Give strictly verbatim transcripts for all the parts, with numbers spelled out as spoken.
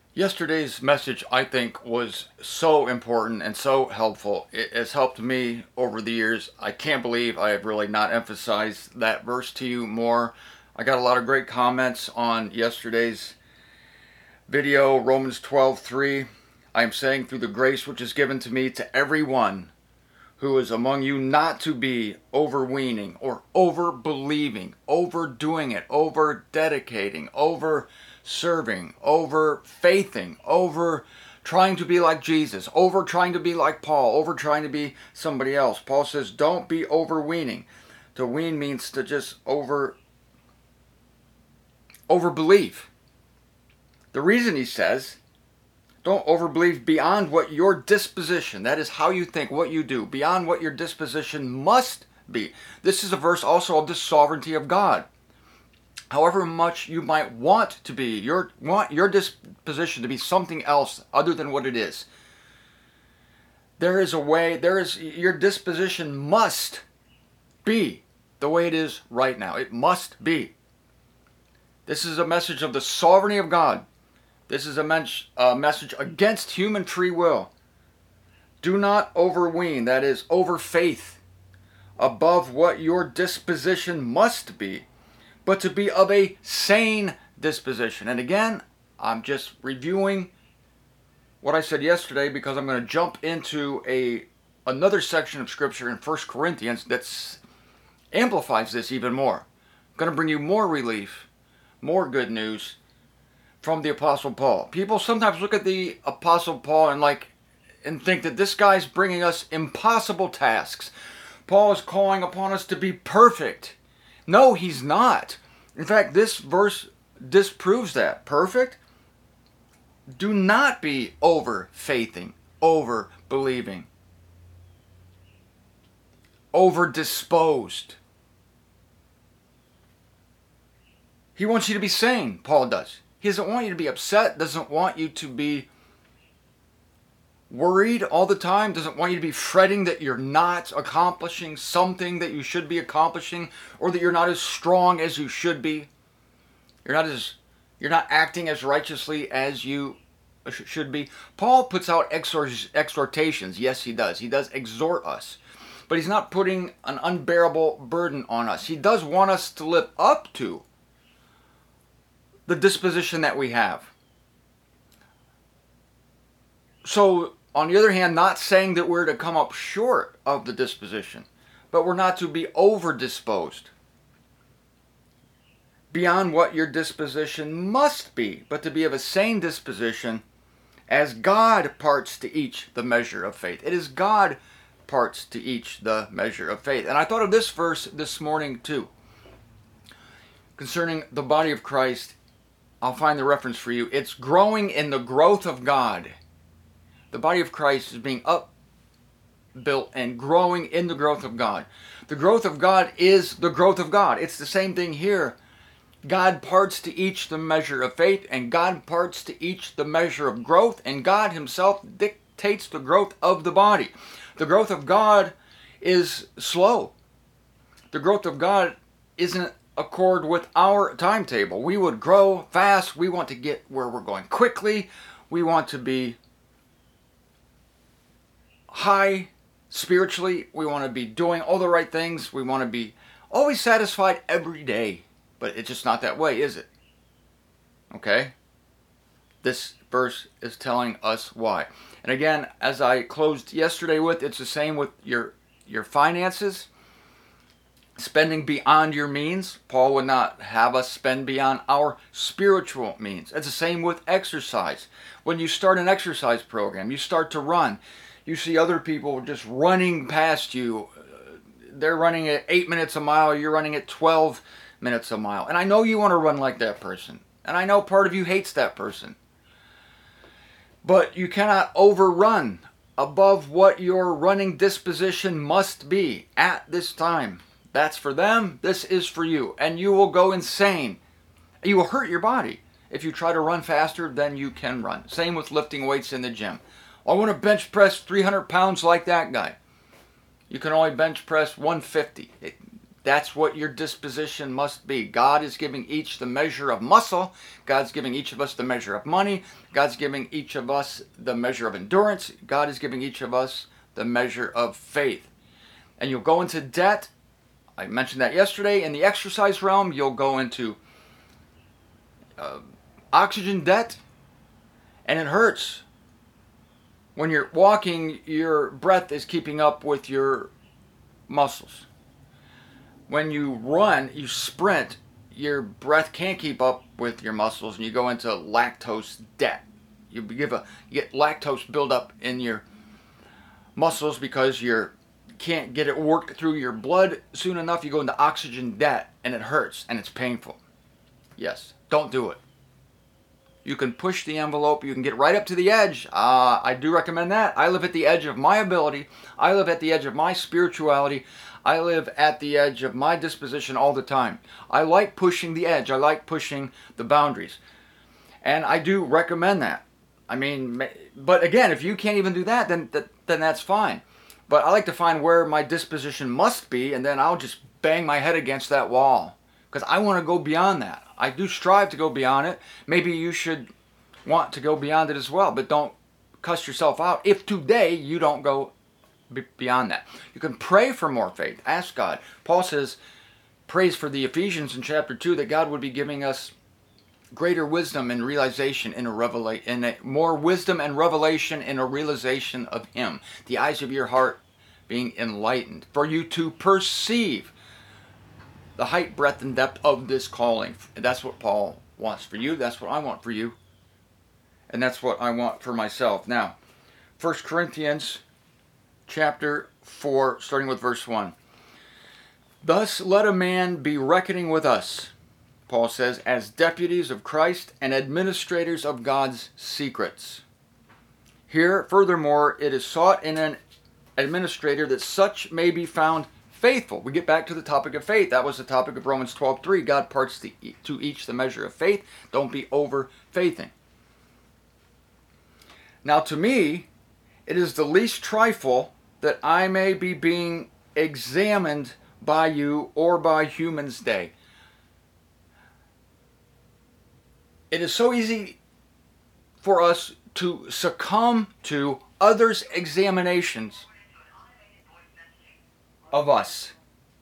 Yesterday's message, I think, was so important and so helpful. It has helped me over the years. I can't believe I have really not emphasized that verse to you more. I got a lot of great comments on yesterday's video, Romans twelve three. I am saying through the grace which is given to me to everyone who is among you not to be overweening or over believing, overdoing it, over dedicating, over serving, over faithing, over trying to be like Jesus, over trying to be like Paul, over trying to be somebody else. Paul says, don't be overweening. To wean means to just over over believe. The reason he says don't overbelieve beyond what your disposition, that is how you think, what you do, beyond what your disposition must be. This is a verse also of the sovereignty of God. However much you might want to be, your want your disposition to be something else other than what it is. There is a way, there is your disposition must be the way it is right now. It must be. This is a message of the sovereignty of God. This is a, men- a message against human free will. Do not overween, that is, over faith, above what your disposition must be, but to be of a sane disposition. And again, I'm just reviewing what I said yesterday because I'm going to jump into a another section of Scripture in First Corinthians that amplifies this even more. I'm going to bring you more relief, more good news from the Apostle Paul. People sometimes look at the Apostle Paul and like and think that this guy's bringing us impossible tasks. Paul is calling upon us to be perfect. No, he's not. In fact, this verse disproves that. Perfect? Do not be over faithing, over believing, over disposed. He wants you to be sane, Paul does. He doesn't want you to be upset, doesn't want you to be worried all the time, doesn't want you to be fretting that you're not accomplishing something that you should be accomplishing, or that you're not as strong as you should be. You're not as you're not acting as righteously as you should be. Paul puts out exhort, exhortations. Yes, he does. He does exhort us. But he's not putting an unbearable burden on us. He does want us to live up to the disposition that we have. So, on the other hand, not saying that we're to come up short of the disposition, but we're not to be over-disposed beyond what your disposition must be, but to be of a sane disposition as God parts to each the measure of faith. It is God parts to each the measure of faith. And I thought of this verse this morning too, concerning the body of Christ. I'll find the reference for you. It's growing in the growth of God. The body of Christ is being upbuilt and growing in the growth of God. The growth of God is the growth of God. It's the same thing here. God parts to each the measure of faith, and God parts to each the measure of growth, and God himself dictates the growth of the body. The growth of God is slow. The growth of God isn't accord with our timetable. We would grow fast. We want to get where we're going quickly. We want to be high spiritually. We want to be doing all the right things. We want to be always satisfied every day. But it's just not that way, is it? Okay? This verse is telling us why. And again, as I closed yesterday with, it's the same with your your finances. Spending beyond your means. Paul would not have us spend beyond our spiritual means. It's the same with exercise. When you start an exercise program, you start to run. You see other people just running past you. They're running at eight minutes a mile. You're running at twelve minutes a mile. And I know you want to run like that person. And I know part of you hates that person. But you cannot overrun above what your running disposition must be at this time. That's for them. This is for you. And you will go insane. You will hurt your body if you try to run faster than you can run. Same with lifting weights in the gym. I want to bench press three hundred pounds like that guy. You can only bench press one fifty. It, That's what your disposition must be. God is giving each the measure of muscle. God's giving each of us the measure of money. God's giving each of us the measure of endurance. God is giving each of us the measure of faith. And you'll go into debt. I mentioned that yesterday. In the exercise realm, you'll go into uh, oxygen debt, and it hurts. When you're walking, your breath is keeping up with your muscles. When you run, you sprint, your breath can't keep up with your muscles, and you go into lactose debt. You give a you get lactose buildup in your muscles because you can't get it worked through your blood soon enough. You go into oxygen debt, and it hurts, and it's painful. Yes, don't do it. You can push the envelope. You can get right up to the edge. Uh, I do recommend that. I live at the edge of my ability. I live at the edge of my spirituality. I live at the edge of my disposition all the time. I like pushing the edge. I like pushing the boundaries. And I do recommend that. I mean, but again, if you can't even do that, then, then that's fine. But I like to find where my disposition must be, and then I'll just bang my head against that wall. Because I want to go beyond that. I do strive to go beyond it. Maybe you should want to go beyond it as well, but don't cuss yourself out if today you don't go beyond that. You can pray for more faith. Ask God. Paul says, prays for the Ephesians in chapter two that God would be giving us greater wisdom and realization in a revelation, in a more wisdom and revelation in a realization of Him. The eyes of your heart being enlightened for you to perceive the height, breadth, and depth of this calling. That's what Paul wants for you. That's what I want for you. And that's what I want for myself. Now, First Corinthians chapter four, starting with verse one. Thus let a man be reckoning with us, Paul says, as deputies of Christ and administrators of God's secrets. Here, furthermore, it is sought in an administrator that such may be found faithful. We get back to the topic of faith. That was the topic of Romans twelve three. God parts the, to each the measure of faith. Don't be over-faithing. Now to me, it is the least trifle that I may be being examined by you or by humans day. It is so easy for us to succumb to others' examinations of us.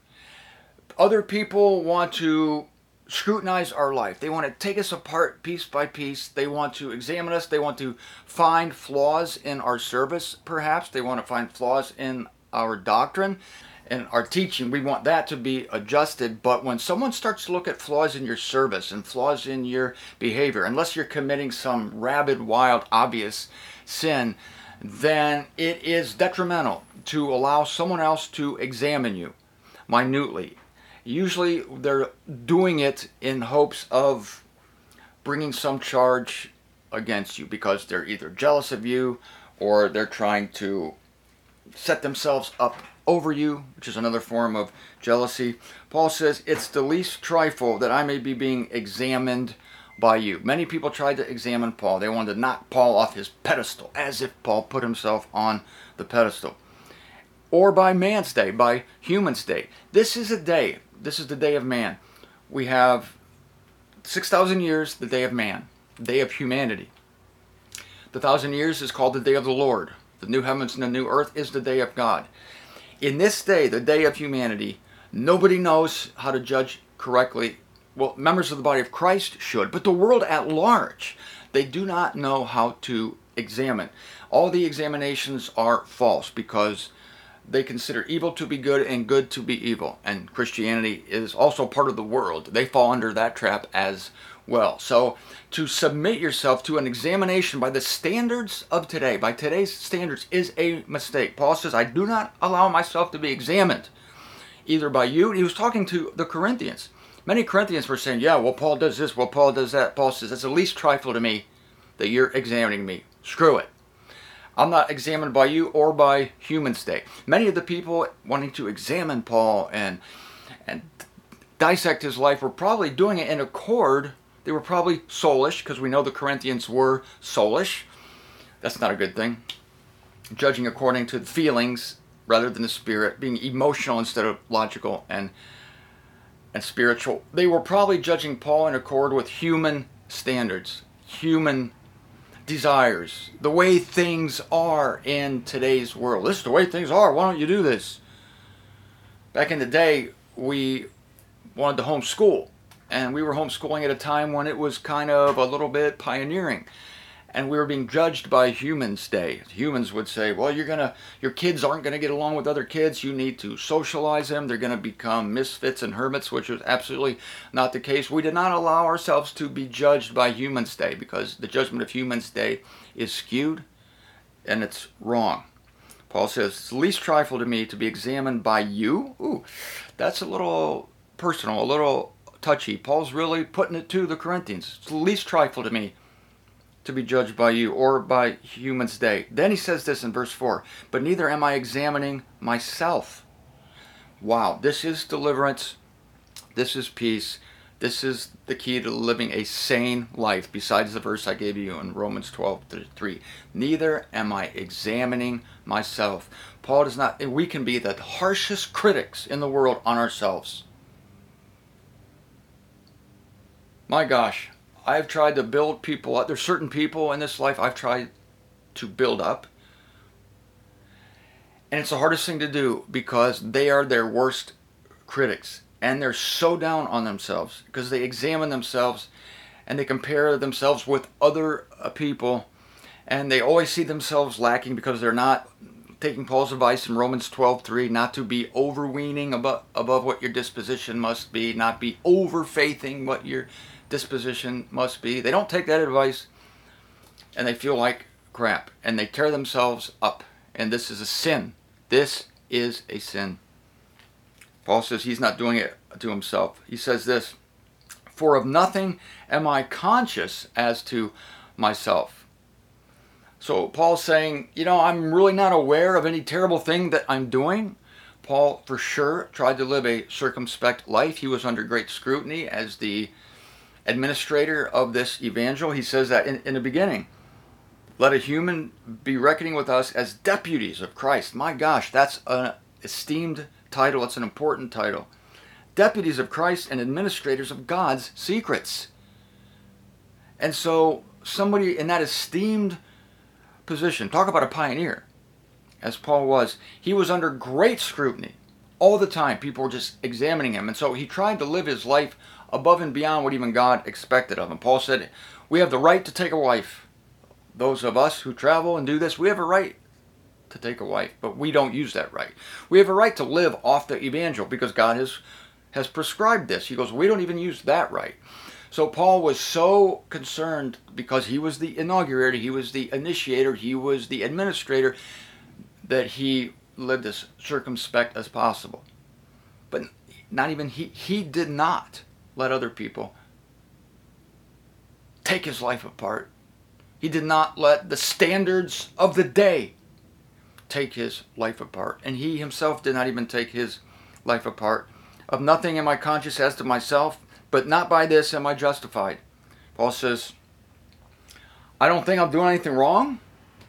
Other people want to scrutinize our life. They want to take us apart piece by piece. They want to examine us. They want to find flaws in our service, perhaps. They want to find flaws in our doctrine and our teaching. We want that to be adjusted. But when someone starts to look at flaws in your service and flaws in your behavior, unless you're committing some rabid, wild, obvious sin, then it is detrimental to allow someone else to examine you minutely. Usually they're doing it in hopes of bringing some charge against you because they're either jealous of you or they're trying to set themselves up over you, which is another form of jealousy. Paul says, it's the least trifle that I may be being examined by you. Many people tried to examine Paul. They wanted to knock Paul off his pedestal, as if Paul put himself on the pedestal. Or by man's day, by human's day. This is a day. This is the day of man. We have six thousand years, the day of man, the day of humanity. The thousand years is called the day of the Lord. The new heavens and the new earth is the day of God. In this day, the day of humanity, nobody knows how to judge correctly. Well, members of the body of Christ should, but the world at large, they do not know how to examine. All the examinations are false because they consider evil to be good and good to be evil. And Christianity is also part of the world. They fall under that trap as well. So to submit yourself to an examination by the standards of today, by today's standards, is a mistake. Paul says, I do not allow myself to be examined either by you. He was talking to the Corinthians. Many Corinthians were saying, yeah, well, Paul does this, well, Paul does that. Paul says, it's the least trifle to me that you're examining me. Screw it. I'm not examined by you or by humans today. Many of the people wanting to examine Paul and and dissect his life were probably doing it in accord. They were probably soulish, because we know the Corinthians were soulish. That's not a good thing. Judging according to the feelings rather than the spirit, being emotional instead of logical and and spiritual. They were probably judging Paul in accord with human standards, human desires, the way things are in today's world. This is the way things are. Why don't you do this? Back in the day, we wanted to homeschool, and we were homeschooling at a time when it was kind of a little bit pioneering, and we were being judged by humans day. Humans would say, well, you're gonna your kids aren't going to get along with other kids. You need to socialize them. They're going to become misfits and hermits, which was absolutely not the case. We did not allow ourselves to be judged by humans day, because the judgment of humans day is skewed and it's wrong. Paul says, it's the least trifle to me to be examined by you. Ooh, that's a little personal, a little touchy. Paul's really putting it to the Corinthians. It's the least trifle to me to be judged by you or by humans day. Then he says this in verse four, but neither am I examining myself. Wow, this is deliverance. This is peace. This is the key to living a sane life, besides the verse I gave you in Romans twelve three. Neither am I examining myself. Paul does not, we can be the harshest critics in the world on ourselves. My gosh, I've tried to build people up. There's certain people in this life I've tried to build up. And it's the hardest thing to do, because they are their worst critics. And they're so down on themselves because they examine themselves and they compare themselves with other uh, people. And they always see themselves lacking because they're not taking Paul's advice in Romans twelve three, not to be overweening above, above what your disposition must be, not be over-faithing what your disposition must be. They don't take that advice, and they feel like crap, and they tear themselves up. And this is a sin. This is a sin. Paul says he's not doing it to himself. He says this, for of nothing am I conscious as to myself. So Paul's saying, you know, I'm really not aware of any terrible thing that I'm doing. Paul, for sure, tried to live a circumspect life. He was under great scrutiny as the administrator of this evangel. He says that in, in the beginning, let a human be reckoning with us as deputies of Christ. My gosh, that's an esteemed title. It's an important title. Deputies of Christ and administrators of God's secrets. And so somebody in that esteemed position, talk about a pioneer, as Paul was, he was under great scrutiny all the time. People were just examining him. And so he tried to live his life above and beyond what even God expected of him. Paul said, we have the right to take a wife. Those of us who travel and do this, we have a right to take a wife, but we don't use that right. We have a right to live off the evangel because God has has prescribed this. He goes, we don't even use that right. So Paul was so concerned because he was the inaugurator, he was the initiator, he was the administrator, that he lived as circumspect as possible. But not even he, he did not let other people take his life apart. He did not let the standards of the day take his life apart. And he himself did not even take his life apart. Of nothing am I conscious as to myself, but not by this am I justified. Paul says, I don't think I'm doing anything wrong,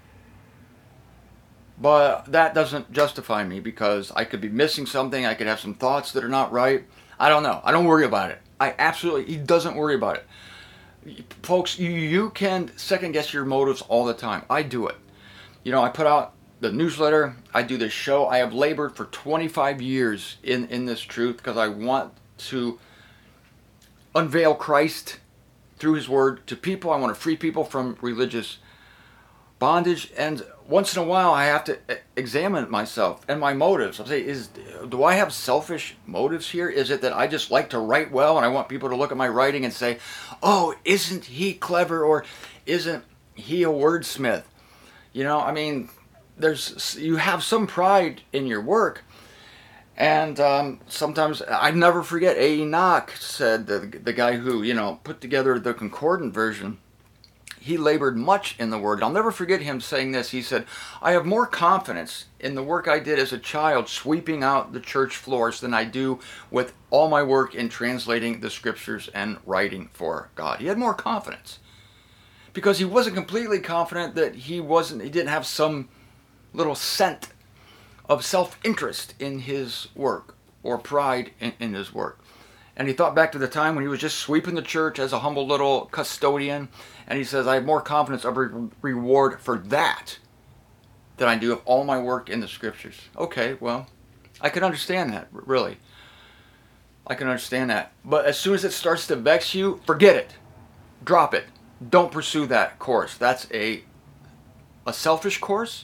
but that doesn't justify me, because I could be missing something. I could have some thoughts that are not right. I don't know. I don't worry about it. I absolutely, he doesn't worry about it. Folks, you, you can second guess your motives all the time. I do it. You know, I put out the newsletter, I do this show. I have labored for twenty-five years in, in this truth because I want to unveil Christ through his word to people. I want to free people from religious bondage. And once in a while, I have to examine myself and my motives. I'll say, is, do I have selfish motives here? Is it that I just like to write well and I want people to look at my writing and say, oh, isn't he clever? Or isn't he a wordsmith? You know, I mean, there's you have some pride in your work. And um, sometimes, I never forget, A. Enoch said, the, the guy who, you know, put together the concordant version, he labored much in the word. I'll never forget him saying this. He said, I have more confidence in the work I did as a child sweeping out the church floors than I do with all my work in translating the scriptures and writing for God. He had more confidence because he wasn't completely confident that he wasn't, he didn't have some little scent of self-interest in his work or pride in, in his work. And he thought back to the time when he was just sweeping the church as a humble little custodian. And he says, I have more confidence of re- reward for that than I do of all my work in the scriptures. Okay, well, I can understand that, really. I can understand that. But as soon as it starts to vex you, forget it. Drop it. Don't pursue that course. That's a, a selfish course.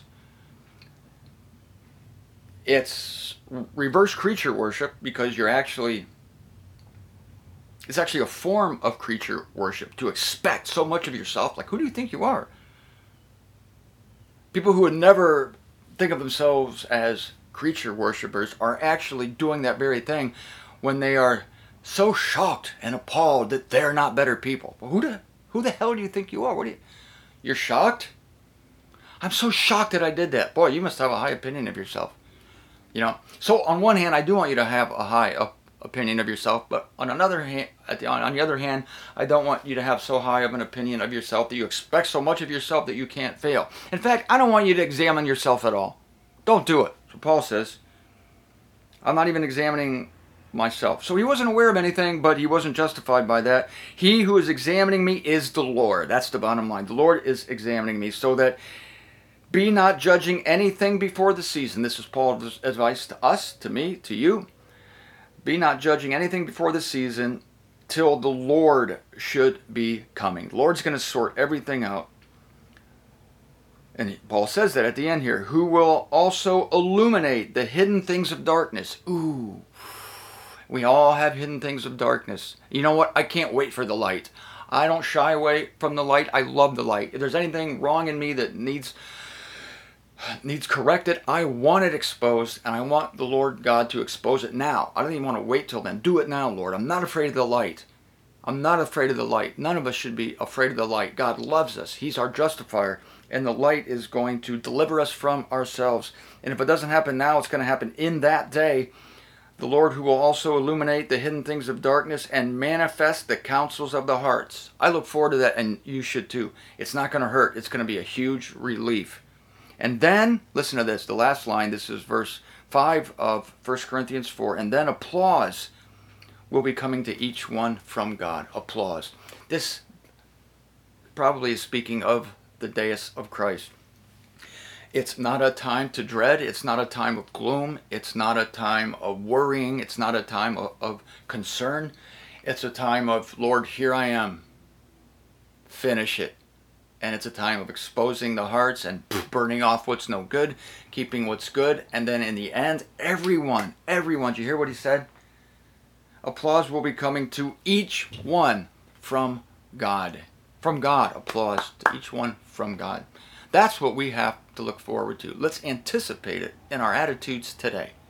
It's reverse creature worship because you're actually... It's actually a form of creature worship to expect so much of yourself. Like, who do you think you are? People who would never think of themselves as creature worshipers are actually doing that very thing when they are so shocked and appalled that they're not better people. Well, who the who the hell do you think you are? What do you? You're shocked? I'm so shocked that I did that. Boy, you must have a high opinion of yourself. You know. So on one hand, I do want you to have a high up. opinion of yourself, but on another hand, on the other hand, I don't want you to have so high of an opinion of yourself that you expect so much of yourself that you can't fail. In fact, I don't want you to examine yourself at all. Don't do it. So Paul says, I'm not even examining myself. So he wasn't aware of anything, but he wasn't justified by that. He who is examining me is the Lord. That's the bottom line. The Lord is examining me, so that be not judging anything before the season. This is Paul's advice to us, to me, to you. Be not judging anything before the season till the Lord should be coming. The Lord's going to sort everything out. And Paul says that at the end here. Who will also illuminate the hidden things of darkness. Ooh. We all have hidden things of darkness. You know what? I can't wait for the light. I don't shy away from the light. I love the light. If there's anything wrong in me that needs... needs corrected, I want it exposed, and I want the Lord God to expose it now. I don't even want to wait till then. Do it now, Lord. I'm not afraid of the light. I'm not afraid of the light. None of us should be afraid of the light. God loves us. He's our justifier, and the light is going to deliver us from ourselves. And if it doesn't happen now, it's going to happen in that day. The Lord who will also illuminate the hidden things of darkness and manifest the counsels of the hearts. I look forward to that, and you should too. It's not going to hurt. It's going to be a huge relief. And then, listen to this, the last line, this is verse five of First Corinthians four. And then applause will be coming to each one from God. Applause. This probably is speaking of the dais of Christ. It's not a time to dread. It's not a time of gloom. It's not a time of worrying. It's not a time of, of concern. It's a time of, Lord, here I am. Finish it. And it's a time of exposing the hearts and burning off what's no good, keeping what's good. And then in the end, everyone, everyone, do you hear what he said? Applause will be coming to each one from God. From God, applause to each one from God. That's what we have to look forward to. Let's anticipate it in our attitudes today.